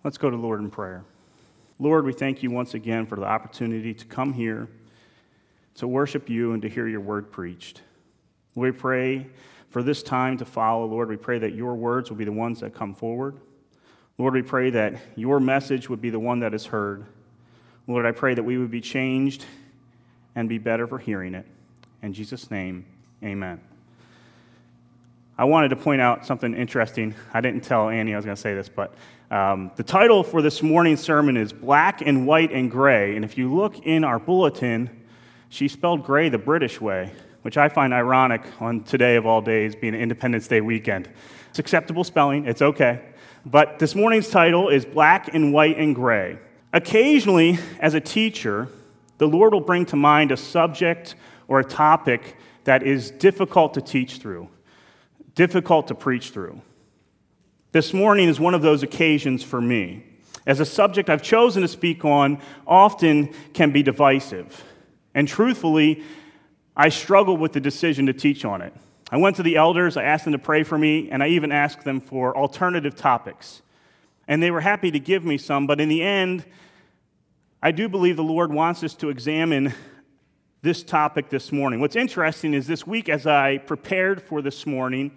Let's go to the Lord in prayer. Lord, we thank you once again for the opportunity to come here, to worship you, and to hear your word preached. We pray for this time to follow, Lord. We pray that your words will be the ones that come forward. Lord, we pray that your message would be the one that is heard. Lord, I pray that we would be changed and be better for hearing it. In Jesus' name, amen. I wanted to point out something interesting. I didn't tell Annie I was going to say this, but the title for this morning's sermon is Black and White and Gray. And if you look in our bulletin, she spelled gray the British way, which I find ironic on today of all days being Independence Day weekend. It's acceptable spelling. It's okay. But this morning's title is Black and White and Gray. Occasionally, as a teacher, the Lord will bring to mind a subject or a topic that is difficult to teach through, difficult to preach through. This morning is one of those occasions for me, as a subject I've chosen to speak on often can be divisive. And truthfully, I struggled with the decision to teach on it. I went to the elders, I asked them to pray for me, and I even asked them for alternative topics. And they were happy to give me some, but in the end, I do believe the Lord wants us to examine this topic this morning. What's interesting is this week, as I prepared for this morning,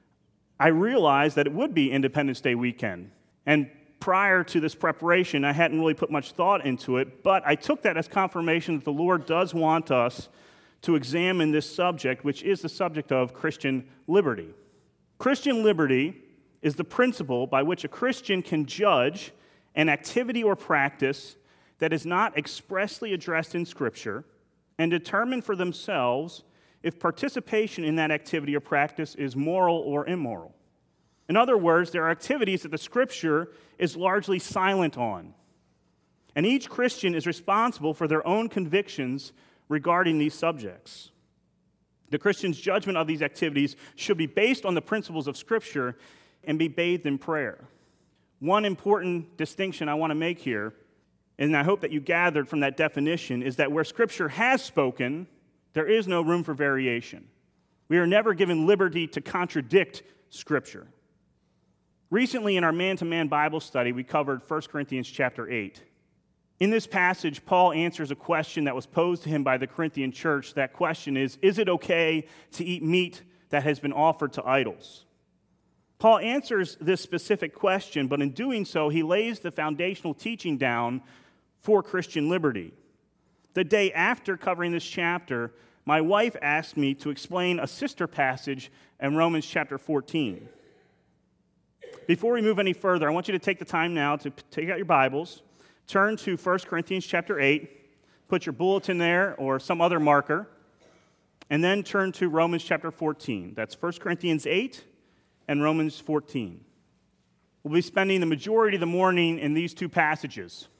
I realized that it would be Independence Day weekend. And prior to this preparation, I hadn't really put much thought into it, but I took that as confirmation that the Lord does want us to examine this subject, which is the subject of Christian liberty. Christian liberty is the principle by which a Christian can judge an activity or practice that is not expressly addressed in Scripture and determine for themselves if participation in that activity or practice is moral or immoral. In other words, there are activities that the Scripture is largely silent on. And each Christian is responsible for their own convictions regarding these subjects. The Christian's judgment of these activities should be based on the principles of Scripture and be bathed in prayer. One important distinction I want to make here, and I hope that you gathered from that definition, is that where Scripture has spoken, there is no room for variation. We are never given liberty to contradict Scripture. Recently in our man-to-man Bible study, we covered 1 Corinthians chapter 8. In this passage, Paul answers a question that was posed to him by the Corinthian church. That question is it okay to eat meat that has been offered to idols? Paul answers this specific question, but in doing so, he lays the foundational teaching down for Christian liberty. The day after covering this chapter, my wife asked me to explain a sister passage in Romans chapter 14. Before we move any further, I want you to take the time now to take out your Bibles, turn to 1 Corinthians chapter 8, put your bulletin there or some other marker, and then turn to Romans chapter 14. That's 1 Corinthians 8 and Romans 14. We'll be spending the majority of the morning in these two passages.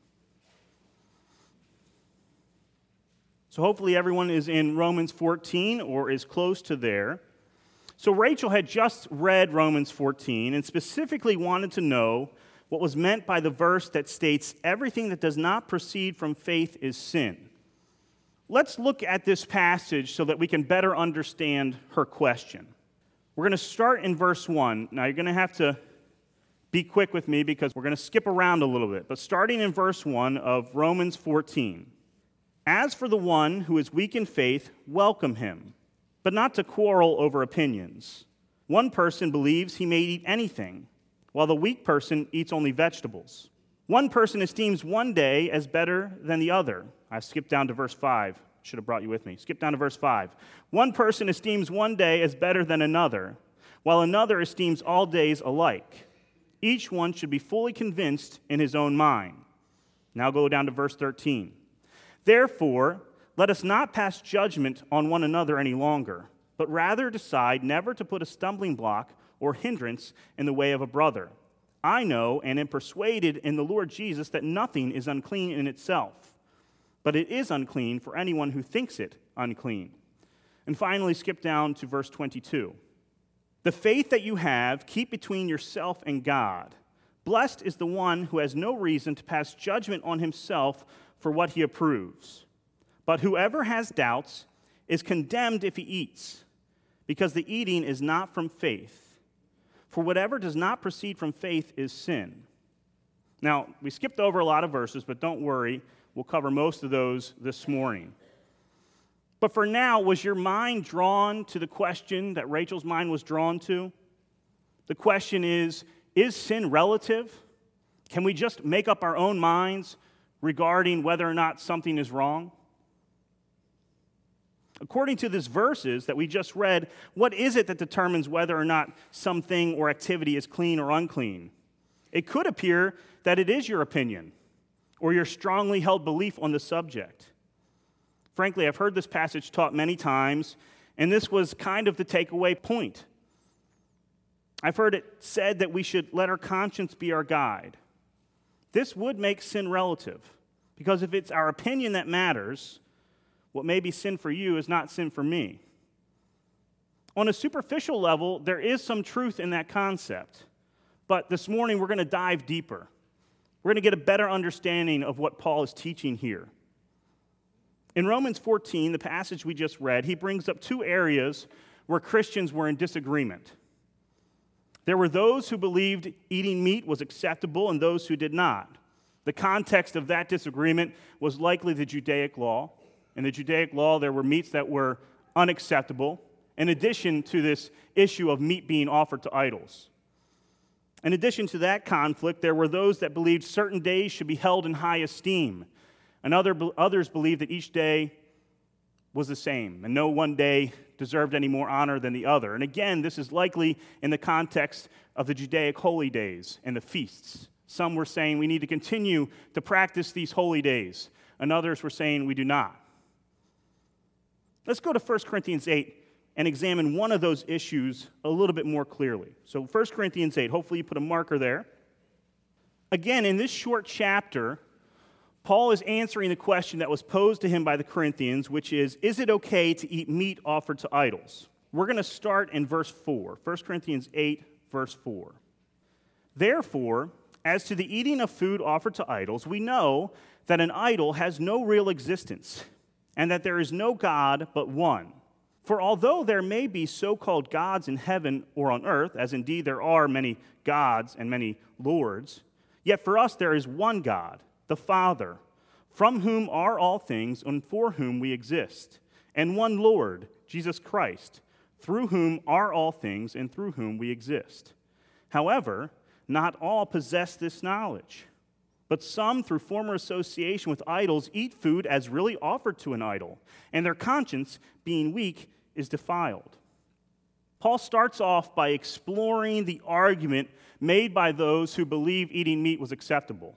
So hopefully everyone is in Romans 14 or is close to there. So Rachel had just read Romans 14 and specifically wanted to know what was meant by the verse that states, everything that does not proceed from faith is sin. Let's look at this passage so that we can better understand her question. We're going to start in verse 1. Now, you're going to have to be quick with me because we're going to skip around a little bit. But starting in verse 1 of Romans 14. As for the one who is weak in faith, welcome him, but not to quarrel over opinions. One person believes he may eat anything, while the weak person eats only vegetables. One person esteems one day as better than the other. I skipped down to verse 5. Should have brought you with me. Skip down to verse 5. One person esteems one day as better than another, while another esteems all days alike. Each one should be fully convinced in his own mind. Now go down to verse 13. Therefore, let us not pass judgment on one another any longer, but rather decide never to put a stumbling block or hindrance in the way of a brother. I know and am persuaded in the Lord Jesus that nothing is unclean in itself, but it is unclean for anyone who thinks it unclean. And finally, skip down to verse 22. The faith that you have, keep between yourself and God. Blessed is the one who has no reason to pass judgment on himself for what he approves. But whoever has doubts is condemned if he eats, because the eating is not from faith. For whatever does not proceed from faith is sin. Now, we skipped over a lot of verses, but don't worry, we'll cover most of those this morning. But for now, was your mind drawn to the question that Rachel's mind was drawn to? The question is sin relative? Can we just make up our own minds regarding whether or not something is wrong? According to these verses that we just read, what is it that determines whether or not something or activity is clean or unclean? It could appear that it is your opinion or your strongly held belief on the subject. Frankly, I've heard this passage taught many times, and this was kind of the takeaway point. I've heard it said that we should let our conscience be our guide. This would make sin relative, because if it's our opinion that matters, what may be sin for you is not sin for me. On a superficial level, there is some truth in that concept, but this morning we're going to dive deeper. We're going to get a better understanding of what Paul is teaching here. In Romans 14, the passage we just read, he brings up two areas where Christians were in disagreement. There were those who believed eating meat was acceptable and those who did not. The context of that disagreement was likely the Judaic law. In the Judaic law, there were meats that were unacceptable, in addition to this issue of meat being offered to idols. In addition to that conflict, there were those that believed certain days should be held in high esteem, and others believed that each day was the same, and no one day deserved any more honor than the other. And again, this is likely in the context of the Judaic holy days and the feasts. Some were saying we need to continue to practice these holy days, and others were saying we do not. Let's go to 1 Corinthians 8 and examine one of those issues a little bit more clearly. So 1 Corinthians 8, hopefully you put a marker there. Again, in this short chapter, Paul is answering the question that was posed to him by the Corinthians, which is it okay to eat meat offered to idols? We're going to start in verse 4, 1 Corinthians 8, verse 4. Therefore, as to the eating of food offered to idols, we know that an idol has no real existence, and that there is no God but one. For although there may be so-called gods in heaven or on earth, as indeed there are many gods and many lords, yet for us there is one God, the Father, from whom are all things and for whom we exist, and one Lord, Jesus Christ, through whom are all things and through whom we exist. However, not all possess this knowledge, but some, through former association with idols, eat food as really offered to an idol, and their conscience, being weak, is defiled. Paul starts off by exploring the argument made by those who believe eating meat was acceptable.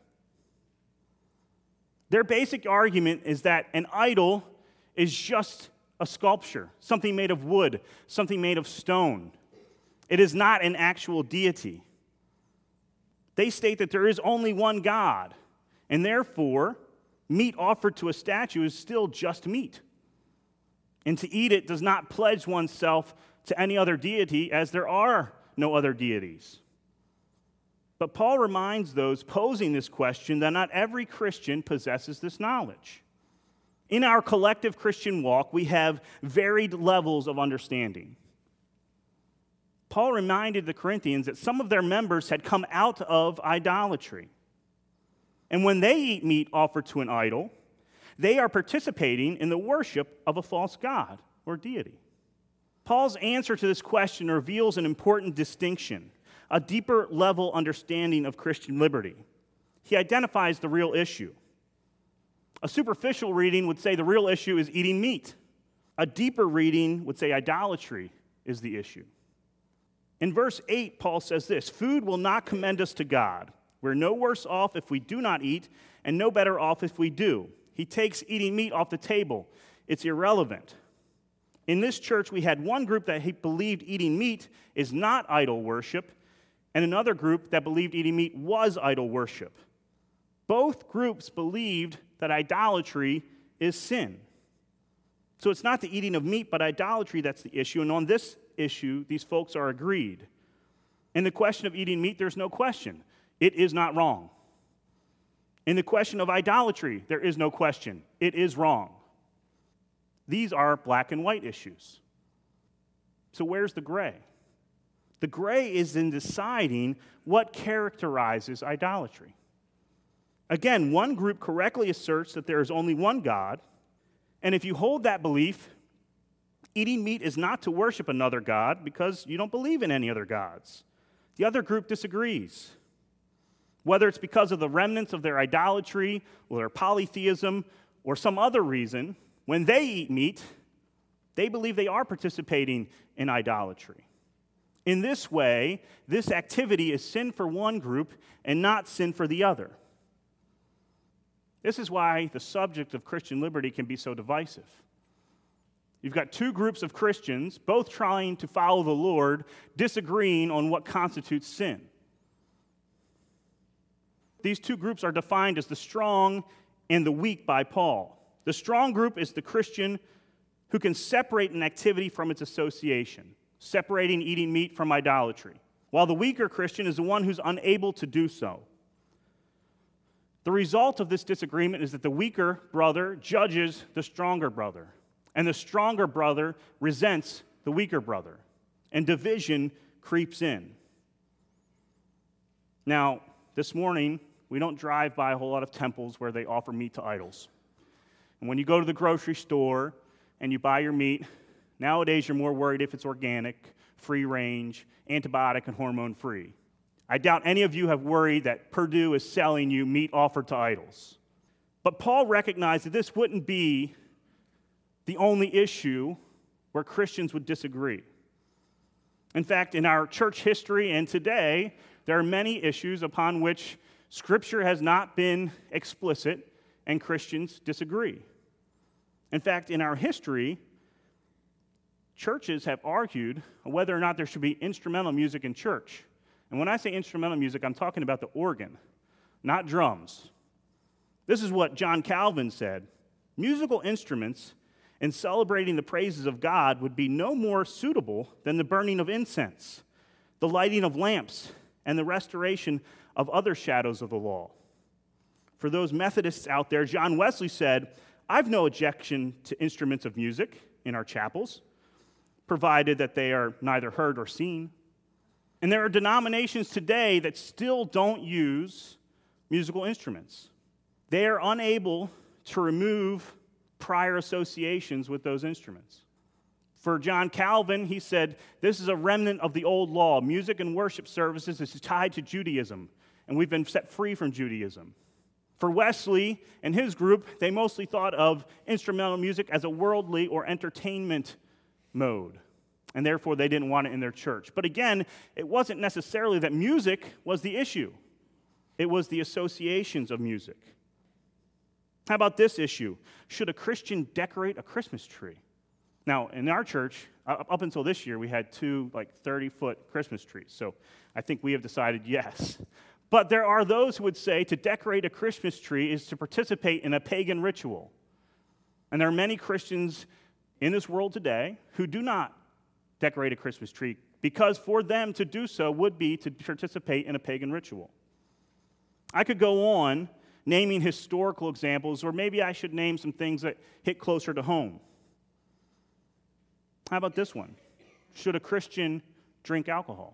Their basic argument is that an idol is just a sculpture, something made of wood, something made of stone. It is not an actual deity. They state that there is only one God, and therefore, meat offered to a statue is still just meat. And to eat it does not pledge oneself to any other deity, as there are no other deities. But Paul reminds those posing this question that not every Christian possesses this knowledge. In our collective Christian walk, we have varied levels of understanding. Paul reminded the Corinthians that some of their members had come out of idolatry. And when they eat meat offered to an idol, they are participating in the worship of a false god or deity. Paul's answer to this question reveals an important distinction, a deeper level understanding of Christian liberty. He identifies the real issue. A superficial reading would say the real issue is eating meat. A deeper reading would say idolatry is the issue. In verse 8, Paul says this: food will not commend us to God. We're no worse off if we do not eat, and no better off if we do. He takes eating meat off the table. It's irrelevant. In this church, we had one group that believed eating meat is not idol worship, and another group that believed eating meat was idol worship. Both groups believed that idolatry is sin. So it's not the eating of meat, but idolatry that's the issue. And on this issue, these folks are agreed. In the question of eating meat, there's no question. It is not wrong. In the question of idolatry, there is no question. It is wrong. These are black and white issues. So where's the gray? The gray is in deciding what characterizes idolatry. Again, one group correctly asserts that there is only one God, and if you hold that belief, eating meat is not to worship another God because you don't believe in any other gods. The other group disagrees. Whether it's because of the remnants of their idolatry or their polytheism or some other reason, when they eat meat, they believe they are participating in idolatry. In this way, this activity is sin for one group and not sin for the other. This is why the subject of Christian liberty can be so divisive. You've got two groups of Christians, both trying to follow the Lord, disagreeing on what constitutes sin. These two groups are defined as the strong and the weak by Paul. The strong group is the Christian who can separate an activity from its association, separating eating meat from idolatry, while the weaker Christian is the one who's unable to do so. The result of this disagreement is that the weaker brother judges the stronger brother, and the stronger brother resents the weaker brother, and division creeps in. Now, this morning, we don't drive by a whole lot of temples where they offer meat to idols. And when you go to the grocery store and you buy your meat, nowadays you're more worried if it's organic, free range, antibiotic, and hormone free. I doubt any of you have worried that Purdue is selling you meat offered to idols. But Paul recognized that this wouldn't be the only issue where Christians would disagree. In fact, in our church history and today, there are many issues upon which Scripture has not been explicit and Christians disagree. In fact, in our history, churches have argued whether or not there should be instrumental music in church. And when I say instrumental music, I'm talking about the organ, not drums. This is what John Calvin said. Musical instruments in celebrating the praises of God would be no more suitable than the burning of incense, the lighting of lamps, and the restoration of other shadows of the law. For those Methodists out there, John Wesley said, "I've no objection to instruments of music in our chapels, provided that they are neither heard or seen." And there are denominations today that still don't use musical instruments. They are unable to remove prior associations with those instruments. For John Calvin, he said, this is a remnant of the old law. Music and worship services is tied to Judaism, and we've been set free from Judaism. For Wesley and his group, they mostly thought of instrumental music as a worldly or entertainment mode, and therefore they didn't want it in their church. But again, it wasn't necessarily that music was the issue. It was the associations of music. How about this issue? Should a Christian decorate a Christmas tree? Now, in our church, up until this year, we had two 30-foot Christmas trees. So I think we have decided yes. But there are those who would say to decorate a Christmas tree is to participate in a pagan ritual. And there are many Christians in this world today who do not decorate a Christmas tree because for them to do so would be to participate in a pagan ritual. I could go on naming historical examples, or maybe I should name some things that hit closer to home. How about this one? Should a Christian drink alcohol?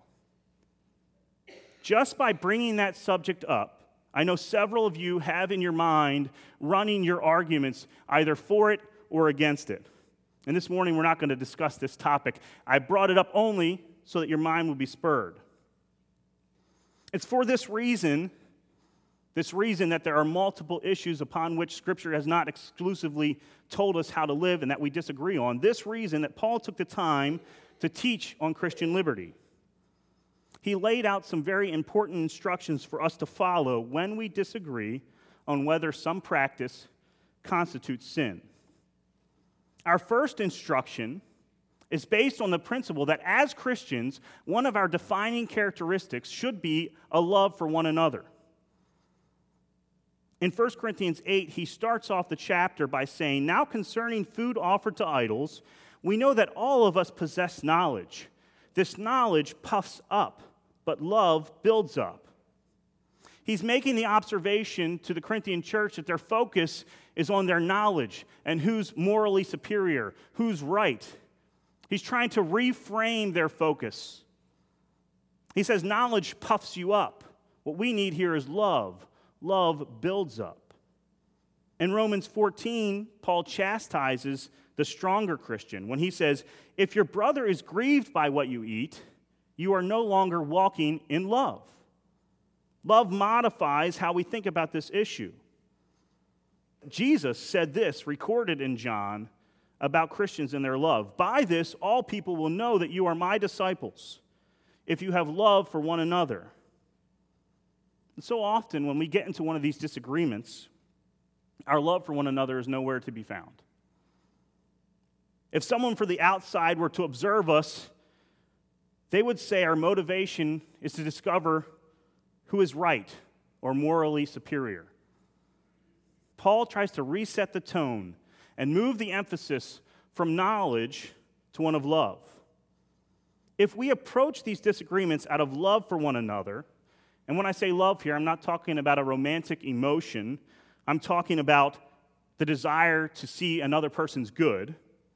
Just by bringing that subject up, I know several of you have in your mind running your arguments either for it or against it. And this morning we're not going to discuss this topic. I brought it up only so that your mind would be spurred. It's for this reason that there are multiple issues upon which Scripture has not exclusively told us how to live and that we disagree on. This reason that Paul took the time to teach on Christian liberty. He laid out some very important instructions for us to follow when we disagree on whether some practice constitutes sin. Our first instruction is based on the principle that as Christians, one of our defining characteristics should be a love for one another. In 1 Corinthians 8, he starts off the chapter by saying, "Now concerning food offered to idols, we know that all of us possess knowledge. This knowledge puffs up, but love builds up." He's making the observation to the Corinthian church that their focus is on their knowledge and who's morally superior, who's right. He's trying to reframe their focus. He says knowledge puffs you up. What we need here is love. Love builds up. In Romans 14, Paul chastises the stronger Christian when he says, if your brother is grieved by what you eat, you are no longer walking in love. Love modifies how we think about this issue. Jesus said this, recorded in John, about Christians and their love. By this, all people will know that you are my disciples, if you have love for one another. And so often, when we get into one of these disagreements, our love for one another is nowhere to be found. If someone from the outside were to observe us, they would say our motivation is to discover who is right or morally superior. Paul tries to reset the tone and move the emphasis from knowledge to one of love. If we approach these disagreements out of love for one another, and when I say love here, I'm not talking about a romantic emotion, I'm talking about the desire to see another person's good.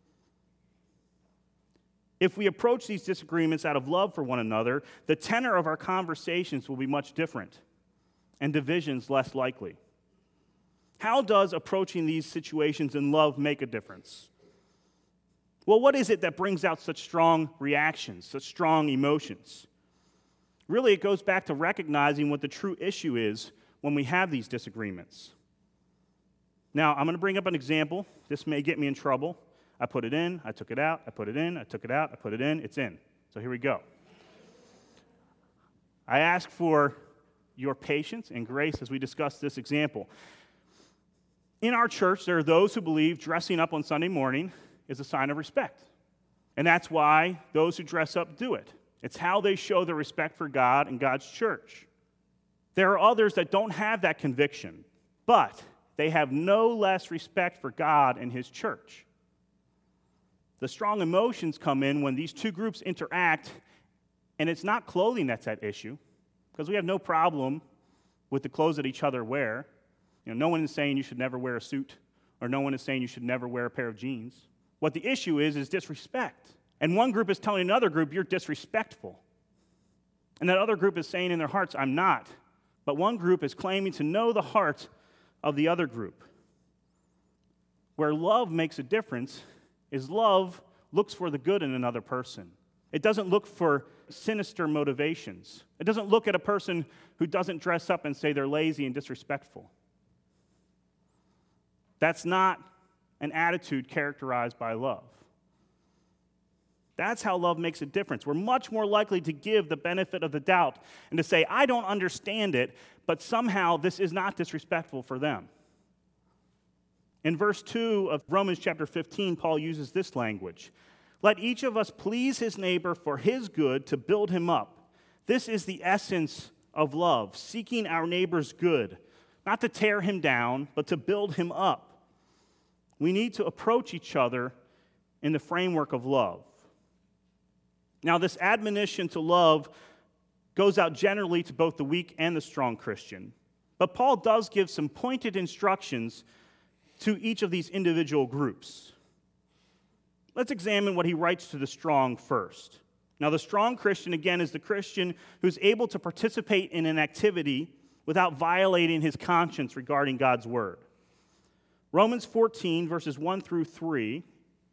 If we approach these disagreements out of love for one another, the tenor of our conversations will be much different and divisions less likely. How does approaching these situations in love make a difference? Well, what is it that brings out such strong reactions, such strong emotions? Really, it goes back to recognizing what the true issue is when we have these disagreements. Now, I'm going to bring up an example. This may get me in trouble. I put it in, I took it out, I put it in, I took it out, I put it in, it's in. So here we go. I ask for your patience and grace as we discuss this example. In our church, there are those who believe dressing up on Sunday morning is a sign of respect. And that's why those who dress up do it. It's how they show their respect for God and God's church. There are others that don't have that conviction, but they have no less respect for God and His church. The strong emotions come in when these two groups interact, and it's not clothing that's at issue, because we have no problem with the clothes that each other wear. No one is saying you should never wear a suit, or no one is saying you should never wear a pair of jeans. What the issue is disrespect. And one group is telling another group, you're disrespectful. And that other group is saying in their hearts, I'm not. But one group is claiming to know the heart of the other group. Where love makes a difference is love looks for the good in another person. It doesn't look for sinister motivations. It doesn't look at a person who doesn't dress up and say they're lazy and disrespectful. That's not an attitude characterized by love. That's how love makes a difference. We're much more likely to give the benefit of the doubt and to say, I don't understand it, but somehow this is not disrespectful for them. In verse 2 of Romans chapter 15, Paul uses this language. Let each of us please his neighbor for his good to build him up. This is the essence of love, seeking our neighbor's good, not to tear him down, but to build him up. We need to approach each other in the framework of love. Now, this admonition to love goes out generally to both the weak and the strong Christian. But Paul does give some pointed instructions to each of these individual groups. Let's examine what he writes to the strong first. Now, the strong Christian, again, is the Christian who's able to participate in an activity without violating his conscience regarding God's word. Romans 14, verses 1 through 3,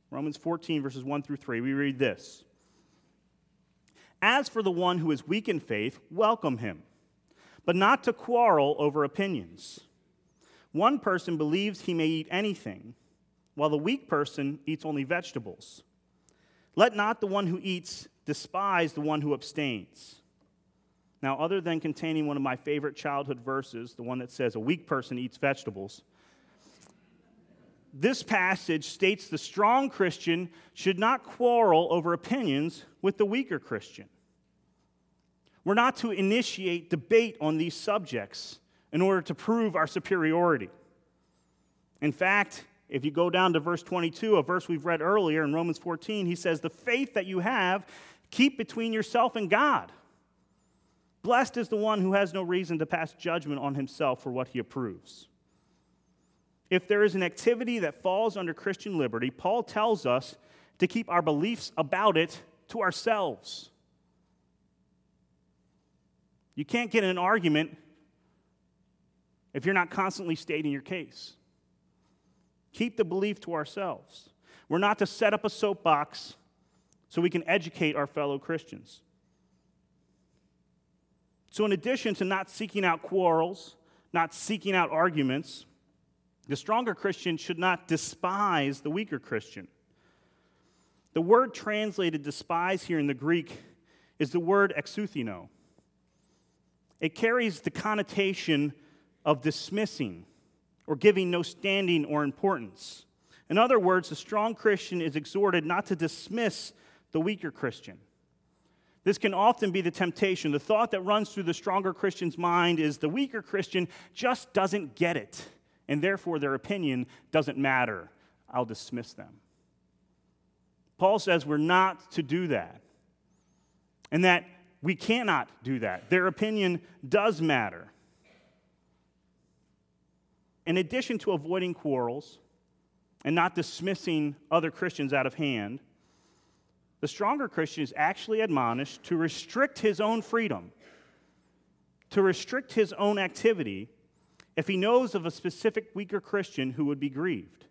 we read this. As for the one who is weak in faith, welcome him, but not to quarrel over opinions. One person believes he may eat anything, while the weak person eats only vegetables. Let not the one who eats despise the one who abstains. Now, other than containing one of my favorite childhood verses, the one that says a weak person eats vegetables, this passage states the strong Christian should not quarrel over opinions with the weaker Christian. We're not to initiate debate on these subjects in order to prove our superiority. In fact, if you go down to verse 22, a verse we've read earlier in Romans 14, he says, the faith that you have, keep between yourself and God. Blessed is the one who has no reason to pass judgment on himself for what he approves. If there is an activity that falls under Christian liberty, Paul tells us to keep our beliefs about it to ourselves. You can't get in an argument if you're not constantly stating your case. Keep the belief to ourselves. We're not to set up a soapbox so we can educate our fellow Christians. So in addition to not seeking out quarrels, not seeking out arguments, the stronger Christian should not despise the weaker Christian. The word translated despise here in the Greek is the word exuthino. It carries the connotation of dismissing or giving no standing or importance. In other words, the strong Christian is exhorted not to dismiss the weaker Christian. This can often be the temptation. The thought that runs through the stronger Christian's mind is the weaker Christian just doesn't get it, and therefore their opinion doesn't matter. I'll dismiss them. Paul says we're not to do that, and that we cannot do that. Their opinion does matter. In addition to avoiding quarrels and not dismissing other Christians out of hand, the stronger Christian is actually admonished to restrict his own freedom, to restrict his own activity if he knows of a specific weaker Christian who would be grieved.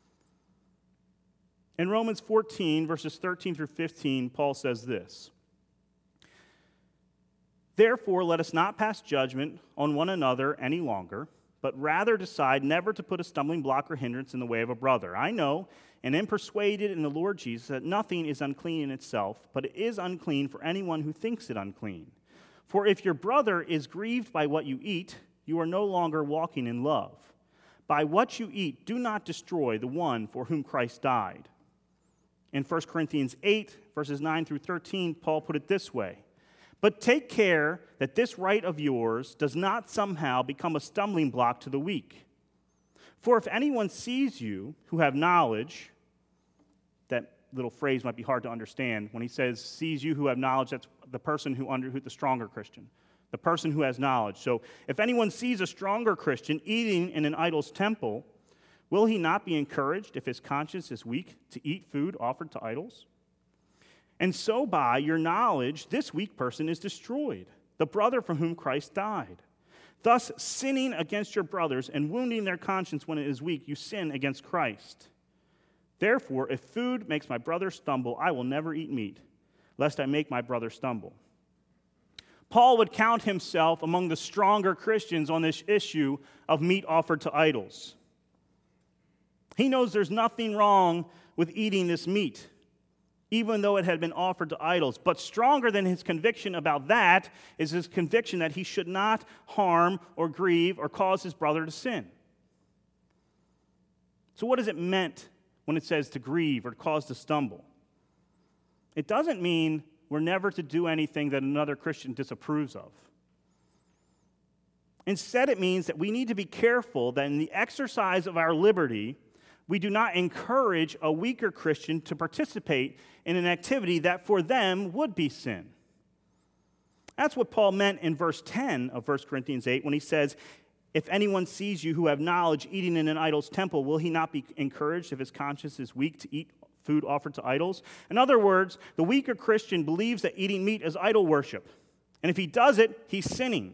In Romans 14, verses 13 through 15, Paul says this: "Therefore, let us not pass judgment on one another any longer, but rather decide never to put a stumbling block or hindrance in the way of a brother. I know and am persuaded in the Lord Jesus that nothing is unclean in itself, but it is unclean for anyone who thinks it unclean. For if your brother is grieved by what you eat, you are no longer walking in love. By what you eat, do not destroy the one for whom Christ died." In 1 Corinthians 8, verses 9 through 13, Paul put it this way: "But take care that this right of yours does not somehow become a stumbling block to the weak. For if anyone sees you who have knowledge," that little phrase might be hard to understand. When he says sees you who have knowledge, that's the person who the stronger Christian, the person who has knowledge. So if anyone sees a stronger Christian eating in an idol's temple, will he not be encouraged if his conscience is weak to eat food offered to idols? And so by your knowledge, this weak person is destroyed, the brother from whom Christ died. Thus, sinning against your brothers and wounding their conscience when it is weak, you sin against Christ. Therefore, if food makes my brother stumble, I will never eat meat, lest I make my brother stumble." Paul would count himself among the stronger Christians on this issue of meat offered to idols. He knows there's nothing wrong with eating this meat, even though it had been offered to idols. But stronger than his conviction about that is his conviction that he should not harm or grieve or cause his brother to sin. So what does it meant when it says to grieve or cause to stumble? It doesn't mean we're never to do anything that another Christian disapproves of. Instead, it means that we need to be careful that in the exercise of our liberty, we do not encourage a weaker Christian to participate in an activity that for them would be sin. That's what Paul meant in verse 10 of 1 Corinthians 8 when he says, "If anyone sees you who have knowledge eating in an idol's temple, will he not be encouraged if his conscience is weak to eat food offered to idols?" In other words, the weaker Christian believes that eating meat is idol worship. And if he does it, he's sinning.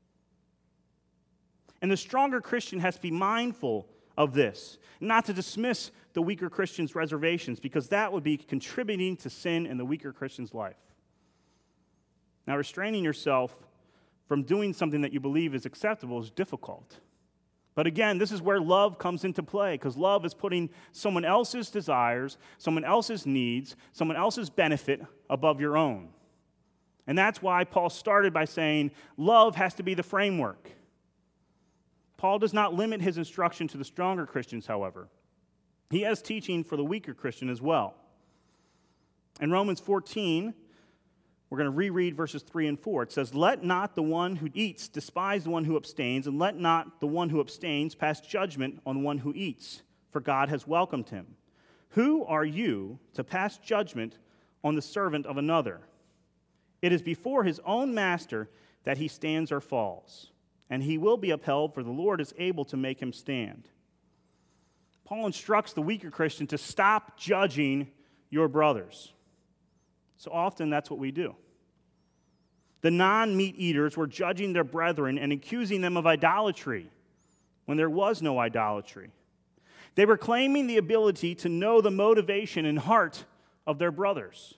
And the stronger Christian has to be mindful of this, not to dismiss the weaker Christian's reservations, because that would be contributing to sin in the weaker Christian's life. Now, restraining yourself from doing something that you believe is acceptable is difficult. But again, this is where love comes into play, because love is putting someone else's desires, someone else's needs, someone else's benefit above your own. And that's why Paul started by saying love has to be the framework. Paul does not limit his instruction to the stronger Christians, however. He has teaching for the weaker Christian as well. In Romans 14, we're going to reread verses 3 and 4. It says, "Let not the one who eats despise the one who abstains, and let not the one who abstains pass judgment on the one who eats, for God has welcomed him. Who are you to pass judgment on the servant of another? It is before his own master that he stands or falls, and he will be upheld, for the Lord is able to make him stand." Paul instructs the weaker Christian to stop judging your brothers. So often that's what we do. The non-meat eaters were judging their brethren and accusing them of idolatry. when there was no idolatry. They were claiming the ability to know the motivation and heart of their brothers.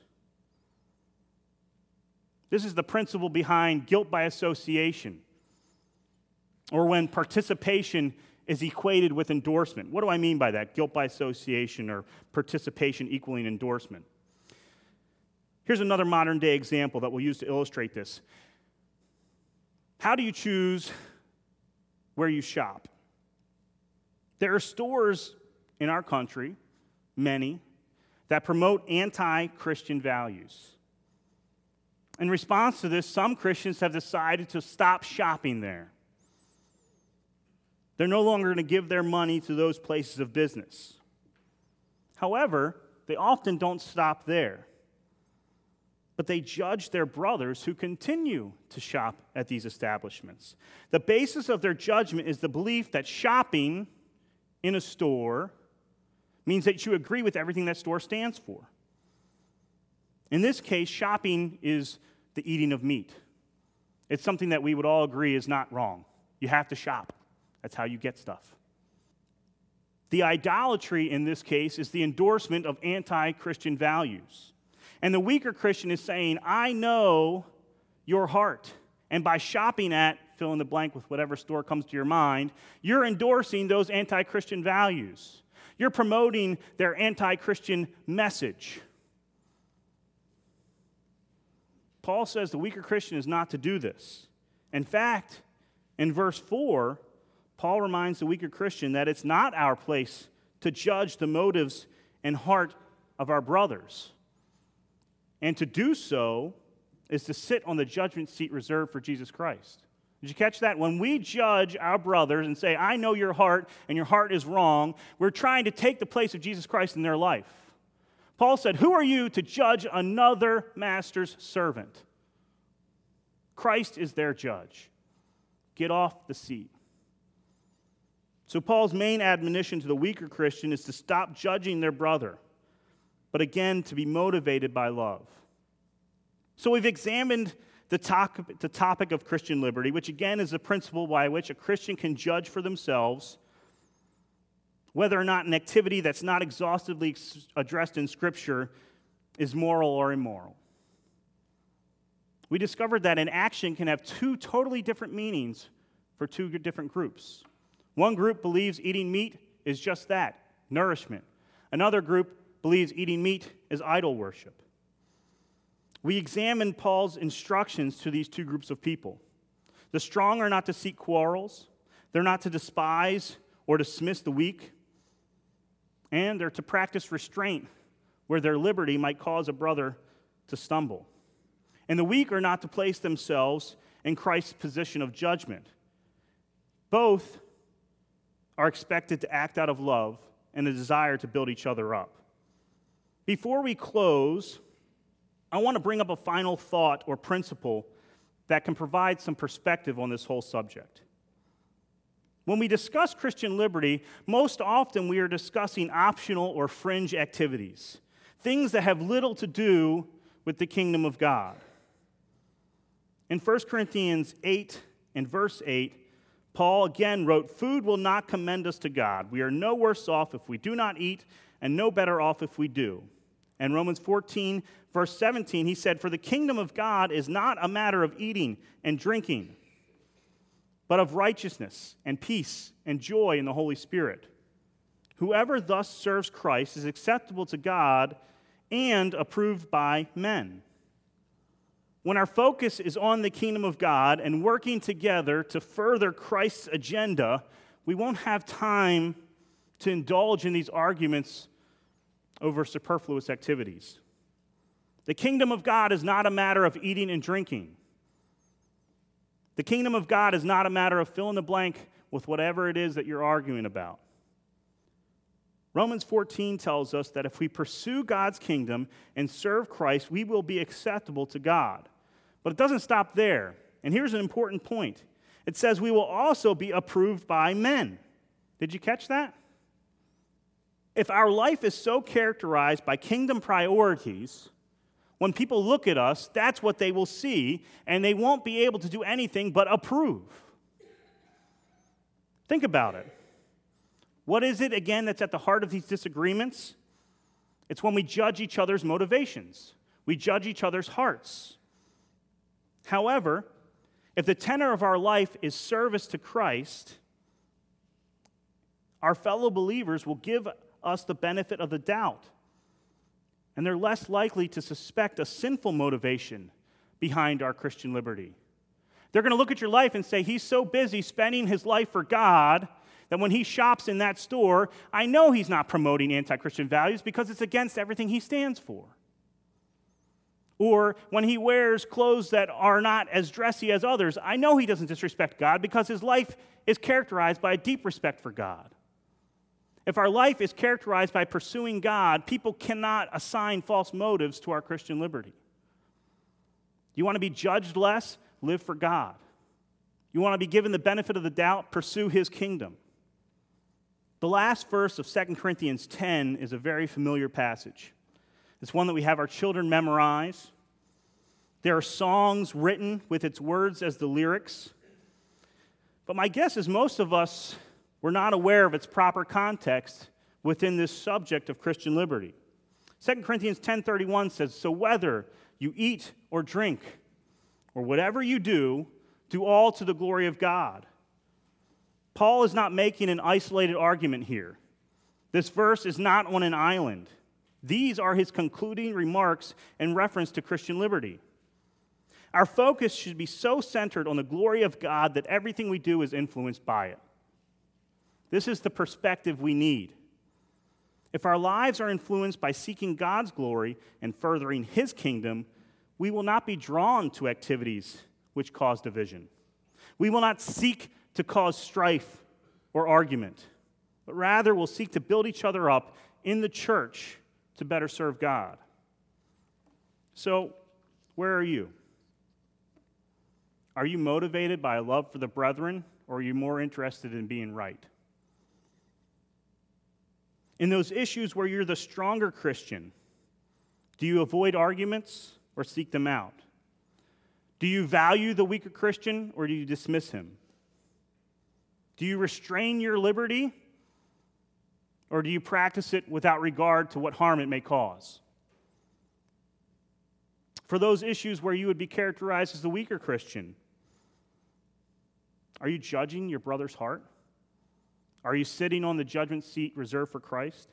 This is the principle behind guilt by association, or when participation is equated with endorsement. What do I mean by that? Guilt by association or participation equaling endorsement. Here's another modern day example that we'll use to illustrate this. How do you choose where you shop? There are stores in our country, many, that promote anti-Christian values. In response to this, some Christians have decided to stop shopping there. They're no longer going to give their money to those places of business. However, they often don't stop there, but they judge their brothers who continue to shop at these establishments. The basis of their judgment is the belief that shopping in a store means that you agree with everything that store stands for. In this case, shopping is the eating of meat. It's something that we would all agree is not wrong. You have to shop. That's how you get stuff. The idolatry in this case is the endorsement of anti-Christian values. And the weaker Christian is saying, I know your heart. And by shopping at, fill in the blank with whatever store comes to your mind, you're endorsing those anti-Christian values. You're promoting their anti-Christian message. Paul says the weaker Christian is not to do this. In fact, in verse 4, Paul reminds the weaker Christian that it's not our place to judge the motives and heart of our brothers. And to do so is to sit on the judgment seat reserved for Jesus Christ. Did you catch that? When we judge our brothers and say, I know your heart and your heart is wrong, we're trying to take the place of Jesus Christ in their life. Paul said, who are you to judge another master's servant? Christ is their judge. Get off the seat. So Paul's main admonition to the weaker Christian is to stop judging their brother, but again, to be motivated by love. So we've examined the topic of Christian liberty, which again is a principle by which a Christian can judge for themselves whether or not an activity that's not exhaustively addressed in Scripture is moral or immoral. We discovered that an action can have two totally different meanings for two different groups. One group believes eating meat is just that, nourishment. Another group believes eating meat is idol worship. We examined Paul's instructions to these two groups of people. The strong are not to seek quarrels. They're not to despise or dismiss the weak. And they're to practice restraint where their liberty might cause a brother to stumble. And the weak are not to place themselves in Christ's position of judgment. Both are expected to act out of love and a desire to build each other up. Before we close, I want to bring up a final thought or principle that can provide some perspective on this whole subject. When we discuss Christian liberty, most often we are discussing optional or fringe activities, things that have little to do with the kingdom of God. In 1 Corinthians 8 and verse 8, Paul again wrote, "Food will not commend us to God. We are no worse off if we do not eat, and no better off if we do." And Romans 14, verse 17, he said, "For the kingdom of God is not a matter of eating and drinking, but of righteousness and peace and joy in the Holy Spirit. Whoever thus serves Christ is acceptable to God and approved by men." When our focus is on the kingdom of God and working together to further Christ's agenda, we won't have time to indulge in these arguments over superfluous activities. The kingdom of God is not a matter of eating and drinking. The kingdom of God is not a matter of fill in the blank with whatever it is that you're arguing about. Romans 14 tells us that if we pursue God's kingdom and serve Christ, we will be acceptable to God. But it doesn't stop there. And here's an important point. It says we will also be approved by men. Did you catch that? If our life is so characterized by kingdom priorities, when people look at us, that's what they will see, and they won't be able to do anything but approve. Think about it. What is it, again, that's at the heart of these disagreements? It's when we judge each other's motivations. We judge each other's hearts. However, if the tenor of our life is service to Christ, our fellow believers will give us the benefit of the doubt, and they're less likely to suspect a sinful motivation behind our Christian liberty. They're going to look at your life and say, he's so busy spending his life for God that when he shops in that store, I know he's not promoting anti-Christian values because it's against everything he stands for. Or when he wears clothes that are not as dressy as others, I know he doesn't disrespect God because his life is characterized by a deep respect for God. If our life is characterized by pursuing God, people cannot assign false motives to our Christian liberty. You want to be judged less? Live for God. You want to be given the benefit of the doubt? Pursue his kingdom. The last verse of 2 Corinthians 10 is a very familiar passage. It's one that we have our children memorize. There are songs written with its words as the lyrics. But my guess is most of us were not aware of its proper context within this subject of Christian liberty. 2 Corinthians 10:31 says, "So whether you eat or drink, or whatever you do, do all to the glory of God." Paul is not making an isolated argument here. This verse is not on an island. These are his concluding remarks in reference to Christian liberty. Our focus should be so centered on the glory of God that everything we do is influenced by it. This is the perspective we need. If our lives are influenced by seeking God's glory and furthering his kingdom, we will not be drawn to activities which cause division. We will not seek to cause strife or argument, but rather will seek to build each other up in the church to better serve God. So, where are you? Are you motivated by a love for the brethren, or are you more interested in being right? In those issues where you're the stronger Christian, do you avoid arguments or seek them out? Do you value the weaker Christian, or do you dismiss him? Do you restrain your liberty, or do you practice it without regard to what harm it may cause? For those issues where you would be characterized as the weaker Christian, are you judging your brother's heart? Are you sitting on the judgment seat reserved for Christ?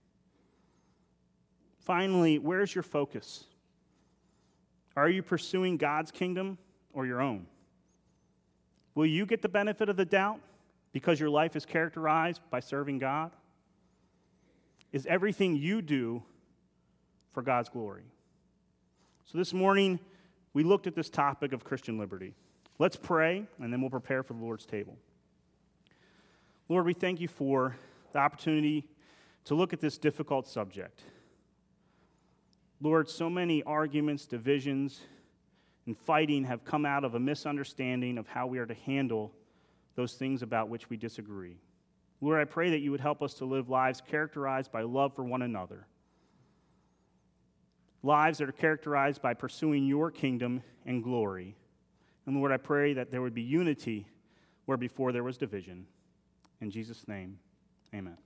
Finally, where's your focus? Are you pursuing God's kingdom or your own? Will you get the benefit of the doubt because your life is characterized by serving God? Is everything you do for God's glory? So this morning, we looked at this topic of Christian liberty. Let's pray, and then we'll prepare for the Lord's table. Lord, we thank you for the opportunity to look at this difficult subject. Lord, so many arguments, divisions, and fighting have come out of a misunderstanding of how we are to handle those things about which we disagree. Lord, I pray that you would help us to live lives characterized by love for one another. Lives that are characterized by pursuing your kingdom and glory. And Lord, I pray that there would be unity where before there was division. In Jesus' name, amen.